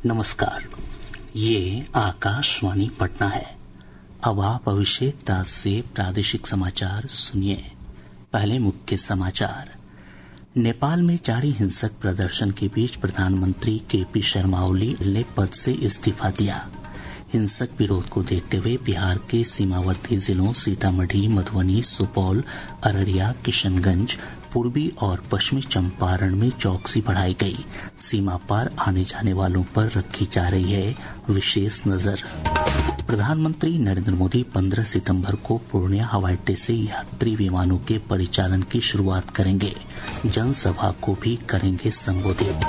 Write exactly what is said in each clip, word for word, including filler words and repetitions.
नमस्कार, ये आकाशवाणी पटना है। अब आप अभिषेक दास से प्रादेशिक समाचार सुनिए। पहले मुख्य समाचार। नेपाल में जारी हिंसक प्रदर्शन के बीच प्रधानमंत्री के पी शर्मा ओली ने पद से इस्तीफा दिया। हिंसक विरोध को देखते हुए बिहार के सीमावर्ती जिलों सीतामढ़ी, मधुबनी, सुपौल, अररिया, किशनगंज, पूर्वी और पश्चिमी चंपारण में चौकसी बढ़ाई गई। सीमा पार आने जाने वालों पर रखी जा रही है विशेष नजर। प्रधानमंत्री नरेंद्र मोदी पंद्रह सितंबर को पूर्णिया हवाई अड्डे से यात्री विमानों के परिचालन की शुरुआत करेंगे। जनसभा को भी करेंगे संबोधित।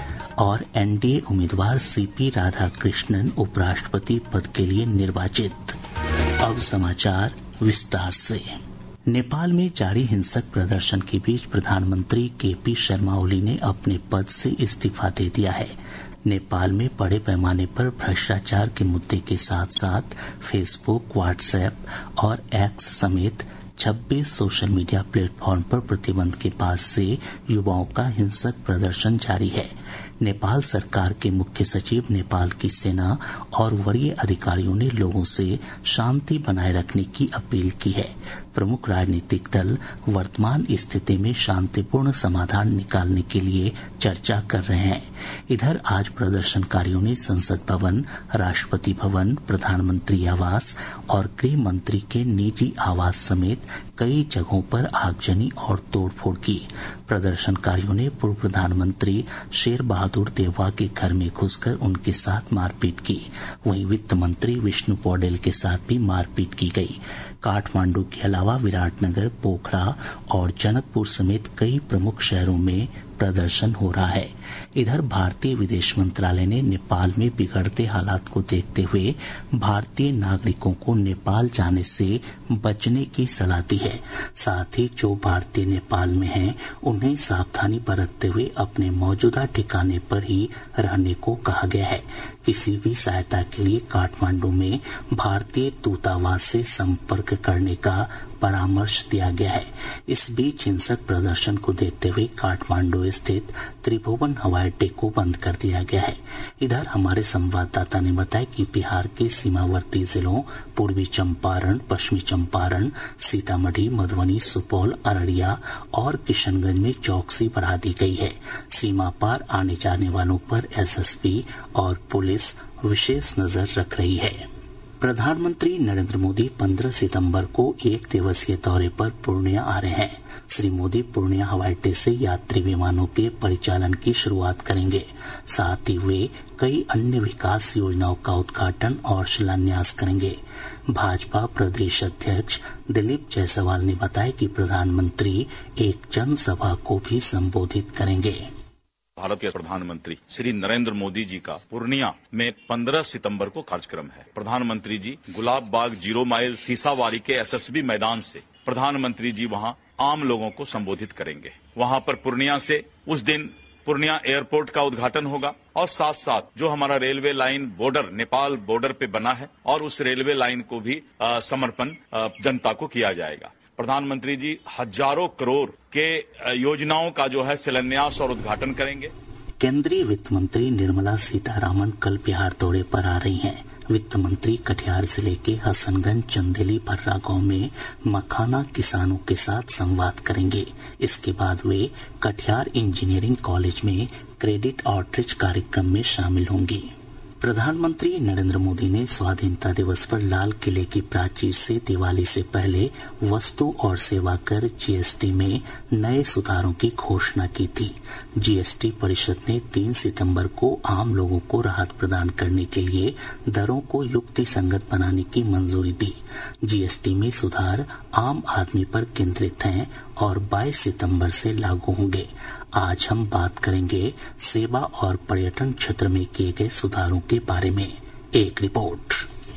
और एनडीए उम्मीदवार सीपी राधाकृष्णन उपराष्ट्रपति पद के लिए निर्वाचित। अब समाचार विस्तार से। नेपाल में जारी हिंसक प्रदर्शन के बीच प्रधानमंत्री के पी शर्मा ओली ने अपने पद से इस्तीफा दे दिया है। नेपाल में बड़े पैमाने पर भ्रष्टाचार के मुद्दे के साथ साथ फेसबुक, व्हाट्सएप और एक्स समेत छब्बीस सोशल मीडिया प्लेटफॉर्म पर प्रतिबंध के बाद से युवाओं का हिंसक प्रदर्शन जारी है। नेपाल सरकार के मुख्य सचिव, नेपाल की सेना और वरीय अधिकारियों ने लोगों से शांति बनाए रखने की अपील की है। प्रमुख राजनीतिक दल वर्तमान स्थिति में शांतिपूर्ण समाधान निकालने के लिए चर्चा कर रहे हैं। इधर आज प्रदर्शनकारियों ने संसद भवन, राष्ट्रपति भवन, प्रधानमंत्री आवास और गृह मंत्री के निजी आवास समेत कई जगहों पर आगजनी और तोड़फोड़ की। प्रदर्शनकारियों ने पूर्व प्रधानमंत्री शेर बहादुर देववा के घर में घुसकर उनके साथ मारपीट की। वहीं वित्त मंत्री विष्णु पौडेल के साथ भी मारपीट की गई। काठमांडू के अलावा विराटनगर, पोखरा और जनकपुर समेत कई प्रमुख शहरों में प्रदर्शन हो रहा है। इधर भारतीय विदेश मंत्रालय ने नेपाल में बिगड़ते हालात को देखते हुए भारतीय नागरिकों को नेपाल जाने से बचने की सलाह दी है। साथ ही जो भारतीय नेपाल में हैं, उन्हें सावधानी बरतते हुए अपने मौजूदा ठिकाने पर ही रहने को कहा गया है। किसी भी सहायता के लिए काठमांडू में भारतीय दूतावास से संपर्क करने का परामर्श दिया गया है। इस बीच हिंसक प्रदर्शन को देखते हुए काठमांडू स्थित त्रिभुवन हवाई अड्डे को बंद कर दिया गया है। इधर हमारे संवाददाता ने बताया कि बिहार के सीमावर्ती जिलों पूर्वी चंपारण, पश्चिमी चंपारण, सीतामढ़ी, मधुबनी, सुपौल, अररिया और किशनगंज में चौकसी बढ़ा दी गई है। सीमा पार आने जाने वालों पर एसएसबी और पुलिस विशेष नजर रख रही है। प्रधानमंत्री नरेंद्र मोदी पंद्रह सितंबर को एक दिवसीय दौरे पर पूर्णिया आ रहे हैं। श्री मोदी पूर्णिया हवाई अड्डे से यात्री विमानों के परिचालन की शुरुआत करेंगे। साथ ही वे कई अन्य विकास योजनाओं का उद्घाटन और शिलान्यास करेंगे। भाजपा प्रदेश अध्यक्ष दिलीप जायसवाल ने बताया कि प्रधानमंत्री एक जनसभा को भी संबोधित करेंगे। भारत के प्रधानमंत्री श्री नरेंद्र मोदी जी का पूर्णिया में पंद्रह सितंबर को कार्यक्रम है। प्रधानमंत्री जी गुलाब बाग जीरो माइल सीसावारी के एसएसबी मैदान से प्रधानमंत्री जी वहां आम लोगों को संबोधित करेंगे। वहां पर पूर्णिया से उस दिन पूर्णिया एयरपोर्ट का उद्घाटन होगा और साथ साथ जो हमारा railway line border Nepal border पे बना है और उस रेलवे लाइन को भी आ, समर्पण आ, जनता को किया जाएगा। प्रधानमंत्री जी हजारों करोड़ के योजनाओं का जो है शिलान्यास और उद्घाटन करेंगे। केंद्रीय वित्त मंत्री निर्मला सीतारामन कल बिहार दौरे पर आ रही हैं। वित्त मंत्री कटिहार जिले के हसनगंज चंदेली भर्रा गांव में मखाना किसानों के साथ संवाद करेंगे। इसके बाद वे कटिहार इंजीनियरिंग कॉलेज में क्रेडिट आउटरीच कार्यक्रम में शामिल होंगी। प्रधानमंत्री नरेंद्र मोदी ने स्वाधीनता दिवस पर लाल किले की प्राचीर से दिवाली से पहले वस्तु और सेवा कर जीएसटी में नए सुधारों की घोषणा की थी। जीएसटी परिषद ने तीन सितंबर को आम लोगों को राहत प्रदान करने के लिए दरों को युक्ति संगत बनाने की मंजूरी दी। जीएसटी में सुधार आम आदमी पर केंद्रित हैं और बाईस सितंबर से लागू होंगे। आज हम बात करेंगे सेवा और पर्यटन क्षेत्र में किए गए सुधारों के बारे में। एक रिपोर्ट।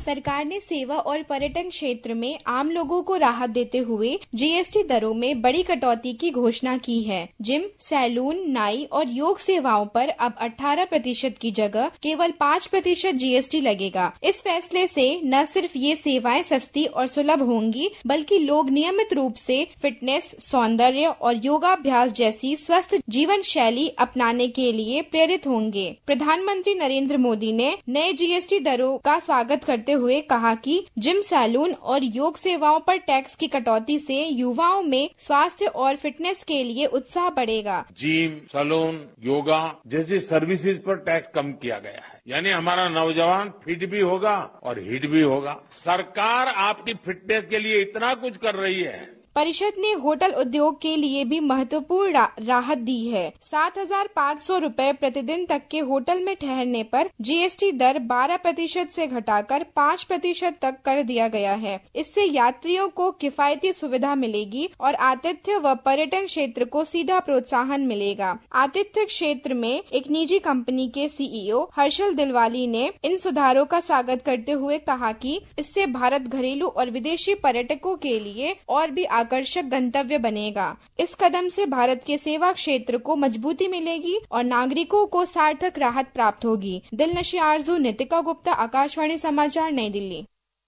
सरकार ने सेवा और पर्यटन क्षेत्र में आम लोगों को राहत देते हुए जीएसटी दरों में बड़ी कटौती की घोषणा की है। जिम, सैलून, नाई और योग सेवाओं पर अब अठारह प्रतिशत की जगह केवल पाँच प्रतिशत जीएसटी लगेगा। इस फैसले से न सिर्फ ये सेवाएं सस्ती और सुलभ होंगी, बल्कि लोग नियमित रूप से फिटनेस, सौंदर्य और योगाभ्यास जैसी स्वस्थ जीवन शैली अपनाने के लिए प्रेरित होंगे। प्रधानमंत्री नरेंद्र मोदी ने नए जीएसटी दरों का स्वागत करते हुए कहा कि जिम, सैलून और योग सेवाओं पर टैक्स की कटौती से युवाओं में स्वास्थ्य और फिटनेस के लिए उत्साह बढ़ेगा। जिम, सैलून, योगा जैसी सर्विसेज पर टैक्स कम किया गया है, यानी हमारा नौजवान फिट भी होगा और हिट भी होगा। सरकार आपकी फिटनेस के लिए इतना कुछ कर रही है। परिषद ने होटल उद्योग के लिए भी महत्वपूर्ण रा, राहत दी है। सात हजार पाँच सौ रूपए प्रतिदिन तक के होटल में ठहरने पर जीएसटी दर बारह प्रतिशत से घटाकर पाँच प्रतिशत तक कर दिया गया है। इससे यात्रियों को किफायती सुविधा मिलेगी और आतिथ्य व पर्यटन क्षेत्र को सीधा प्रोत्साहन मिलेगा। आतिथ्य क्षेत्र में एक निजी कंपनी के सीईओ हर्षल दिलवाली ने इन सुधारों का स्वागत करते हुए कहा कि इससे भारत घरेलू और विदेशी पर्यटकों के लिए और भी आकर्षक गंतव्य बनेगा। इस कदम से भारत के सेवा क्षेत्र को मजबूती मिलेगी और नागरिकों को सार्थक राहत प्राप्त होगी। दिलनशी आरजू, नितिका गुप्ता, आकाशवाणी समाचार, नई दिल्ली।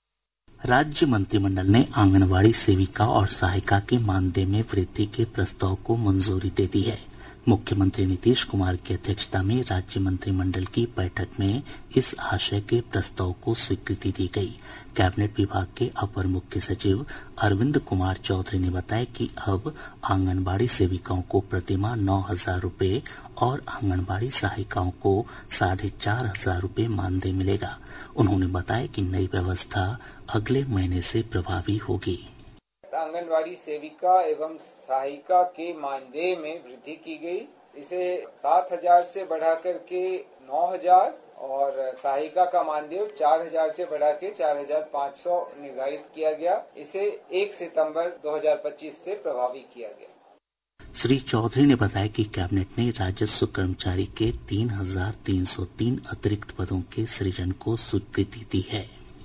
राज्य मंत्रिमंडल ने आंगनवाड़ी सेविका और सहायिका के मानदेय में वृद्धि के प्रस्ताव को मंजूरी दे दी है। मुख्यमंत्री नीतीश कुमार की अध्यक्षता में राज्य मंत्रिमंडल की बैठक में इस आशय के प्रस्ताव को स्वीकृति दी गई। कैबिनेट विभाग के अपर मुख्य सचिव अरविंद कुमार चौधरी ने बताया कि अब आंगनबाड़ी सेविकाओं को प्रतिमाह नौ हजार रूपये और आंगनबाड़ी सहायिकाओं को साढ़े चार हजार रूपये मानदेय मिलेगा। उन्होंने बताया कि नई व्यवस्था अगले महीने से प्रभावी होगी। आंगनवाड़ी सेविका एवं सहायिका के मानदेय में वृद्धि की गई। इसे सात हजार से बढ़ाकर के नौ हजार और सहायिका का मानदेय चार हजार से बढ़ा के चार हजार पाँच सौ निर्धारित किया गया। इसे एक सितंबर दो हजार पच्चीस से प्रभावी किया गया। श्री चौधरी ने बताया कि कैबिनेट ने राजस्व कर्मचारी के तीन हजार तीन सौ तीन अतिरिक्त पदों के सृजन को स्वीकृति दी है।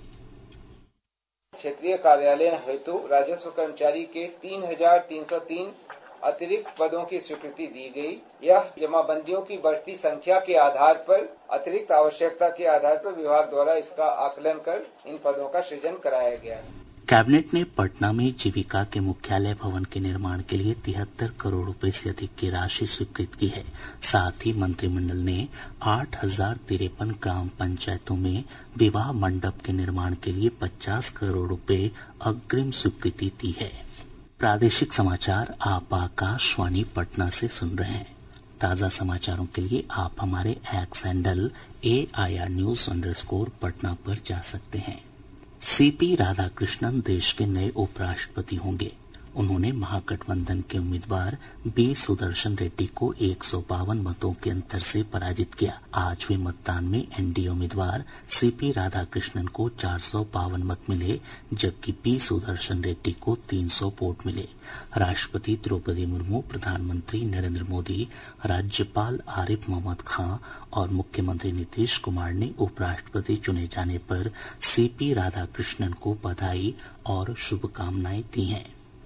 क्षेत्रीय कार्यालय हेतु राजस्व कर्मचारी के तीन हजार तीन सौ तीन अतिरिक्त पदों की स्वीकृति दी गई। यह जमाबंदियों की बढ़ती संख्या के आधार पर अतिरिक्त आवश्यकता के आधार पर विभाग द्वारा इसका आकलन कर इन पदों का सृजन कराया गया है। कैबिनेट ने पटना में जीविका के मुख्यालय भवन के निर्माण के लिए तिहत्तर करोड़ रुपए से अधिक की राशि स्वीकृत की है। साथ ही मंत्रिमंडल ने आठ हजार तिरपन ग्राम पंचायतों में विवाह मंडप के निर्माण के लिए पचास करोड़ रुपए अग्रिम स्वीकृति दी है। प्रादेशिक समाचार आप आकाशवाणी पटना से सुन रहे हैं। ताजा समाचारों के लिए आप हमारे X handle A I R news underscore Patna पर जा सकते हैं। सीपी राधाकृष्णन देश के नए उपराष्ट्रपति होंगे। उन्होंने महागठबंधन के उम्मीदवार बी सुदर्शन रेड्डी को एक सौ बावन मतों के अंतर से पराजित किया। आज हुए मतदान में एनडीए उम्मीदवार सीपी राधाकृष्णन को चार सौ बावन मत मिले, जबकि बी सुदर्शन रेड्डी को तीन सौ वोट मिले। राष्ट्रपति द्रौपदी मुर्मू, प्रधानमंत्री नरेंद्र मोदी, राज्यपाल आरिफ मोहम्मद खां और मुख्यमंत्री नीतीश कुमार ने उपराष्ट्रपति चुने जाने पर सीपी राधाकृष्णन को बधाई और शुभकामनाएं दी हैं।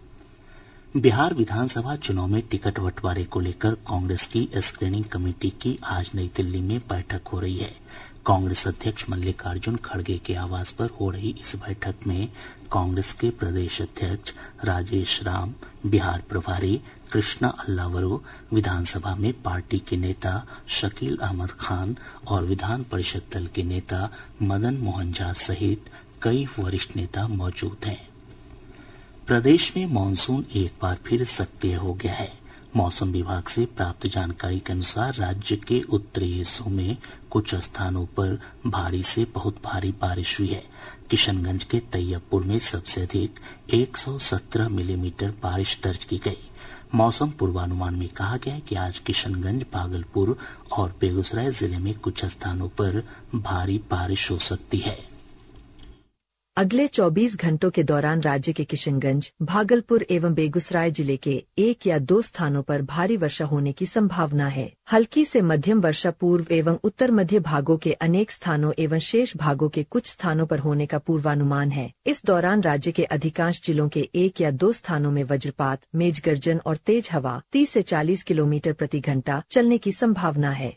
बिहार विधानसभा चुनाव में टिकट बंटवारे को लेकर कांग्रेस की स्क्रीनिंग कमेटी की आज नई दिल्ली में बैठक हो रही है। कांग्रेस अध्यक्ष मल्लिकार्जुन खड़गे के आवास पर हो रही इस बैठक में कांग्रेस के प्रदेश अध्यक्ष राजेश राम, बिहार प्रभारी कृष्णा अल्लावरू, विधानसभा में पार्टी के नेता शकील अहमद खान और विधान परिषद दल के नेता मदन मोहन झा सहित कई वरिष्ठ नेता मौजूद हैं। प्रदेश में मानसून एक बार फिर सक्रिय हो गया है। मौसम विभाग से प्राप्त जानकारी के अनुसार राज्य के उत्तरी हिस्सों में कुछ स्थानों पर भारी से बहुत भारी बारिश हुई है। किशनगंज के तैयबपुर में सबसे अधिक एक सौ सत्रह मिलीमीटर बारिश दर्ज की गई। मौसम पूर्वानुमान में कहा गया है कि आज किशनगंज, भागलपुर और बेगूसराय जिले में कुछ स्थानों पर भारी बारिश हो सकती है। अगले चौबीस घंटों के दौरान राज्य के किशनगंज, भागलपुर एवं बेगूसराय जिले के एक या दो स्थानों पर भारी वर्षा होने की संभावना है। हल्की से मध्यम वर्षा पूर्व एवं उत्तर मध्य भागों के अनेक स्थानों एवं शेष भागों के कुछ स्थानों पर होने का पूर्वानुमान है। इस दौरान राज्य के अधिकांश जिलों के एक या दो स्थानों में वज्रपात, मेघ गर्जन और तेज हवा तीस से चालीस किलोमीटर प्रति घंटा चलने की संभावना है।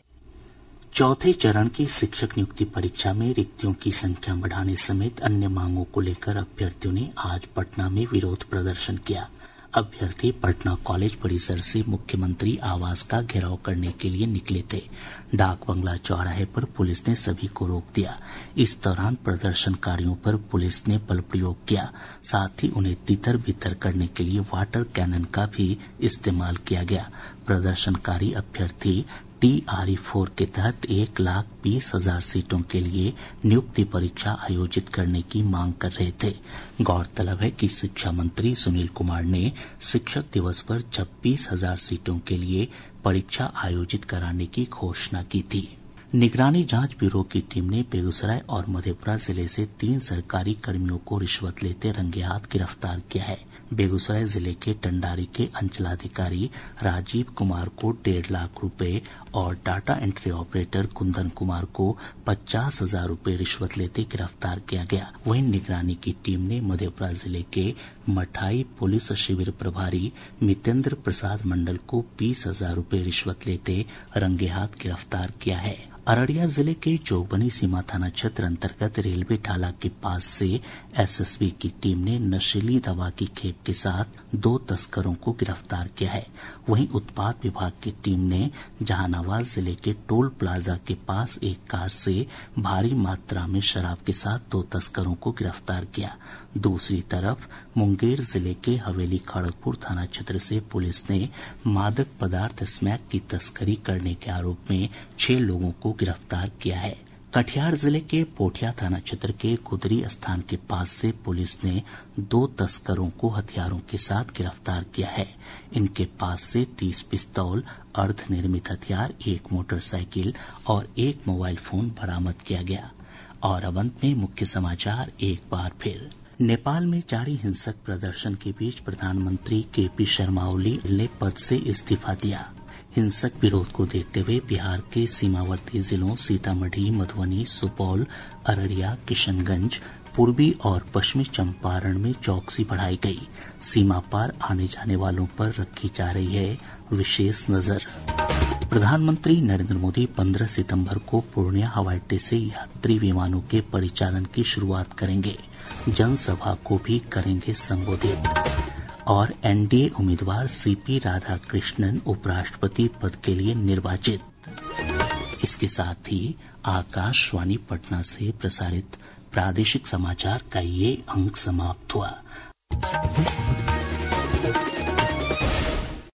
चौथे चरण की शिक्षक नियुक्ति परीक्षा में रिक्तियों की संख्या बढ़ाने समेत अन्य मांगों को लेकर अभ्यर्थियों ने आज पटना में विरोध प्रदर्शन किया। अभ्यर्थी पटना कॉलेज परिसर से मुख्यमंत्री आवास का घेराव करने के लिए निकले थे। डाक बंगला चौराहे पर पुलिस ने सभी को रोक दिया। इस दौरान प्रदर्शनकारियों पर पुलिस ने बल प्रयोग किया, साथ ही उन्हें तितर बितर करने के लिए वाटर कैनन का भी इस्तेमाल किया गया। प्रदर्शनकारी अभ्यर्थी टी आर ई फोर के तहत एक लाख बीस हजार सीटों के लिए नियुक्ति परीक्षा आयोजित करने की मांग कर रहे थे। गौरतलब है कि शिक्षा मंत्री सुनील कुमार ने शिक्षक दिवस पर छब्बीस हजार सीटों के लिए परीक्षा आयोजित कराने की घोषणा की थी। निगरानी जांच ब्यूरो की टीम ने बेगूसराय और मधेपुरा जिले से तीन सरकारी कर्मियों को रिश्वत लेते रंगे हाथ गिरफ्तार किया है। बेगूसराय जिले के टंडारी के अंचलाधिकारी राजीव कुमार को डेढ़ लाख रुपए और data entry operator Kundan Kumar को पचास हजार रूपये रिश्वत लेते गिरफ्तार किया गया। वहीं निगरानी की टीम ने मधेपुरा जिले के मठाई पुलिस शिविर प्रभारी मितेंद्र प्रसाद मंडल को बीस हजार रूपये रिश्वत लेते रंगे हाथ गिरफ्तार किया है। अररिया जिले के चौबनी सीमा थाना क्षेत्र अंतर्गत रेलवे ढाला के पास से एस एस बी की टीम ने नशीली दवा की खेप के साथ दो तस्करों को गिरफ्तार किया है। वहीं उत्पाद विभाग की टीम ने जहानाबाद जिले के टोल प्लाजा के पास एक कार से भारी मात्रा में शराब के साथ दो तस्करों को गिरफ्तार किया। दूसरी तरफ मुंगेर जिले के हवेली खड़गपुर थाना क्षेत्र से पुलिस ने मादक पदार्थ स्मैक की तस्करी करने के आरोप में छह लोगों को गिरफ्तार किया है। कटिहार जिले के पोठिया थाना क्षेत्र के कुदरी स्थान के पास से पुलिस ने दो तस्करों को हथियारों के साथ गिरफ्तार किया है। इनके पास से तीस पिस्तौल, अर्धनिर्मित हथियार, एक मोटरसाइकिल और एक मोबाइल फोन बरामद किया गया। और अब अंत में मुख्य समाचार एक बार फिर। नेपाल में जारी हिंसक प्रदर्शन के बीच प्रधानमंत्री के पी शर्मा ओली ने पद से इस्तीफा दिया। हिंसक विरोध को देखते हुए बिहार के सीमावर्ती जिलों सीतामढ़ी, मधुबनी, सुपौल, अररिया, किशनगंज, पूर्वी और पश्चिमी चंपारण में चौकसी बढ़ाई गई। सीमा पार आने जाने वालों पर रखी जा रही है विशेष नजर। प्रधानमंत्री नरेंद्र मोदी पंद्रह सितंबर को पूर्णिया हवाई अड्डे से यात्री विमानों के परिचालन की शुरुआत करेंगे। जनसभा को भी करेंगे संबोधित। और एन डी ए उम्मीदवार सी पी राधाकृष्णन उपराष्ट्रपति पद के लिए निर्वाचित। इसके साथ ही आकाशवाणी पटना से प्रसारित प्रादेशिक समाचार का ये अंक समाप्त हुआ।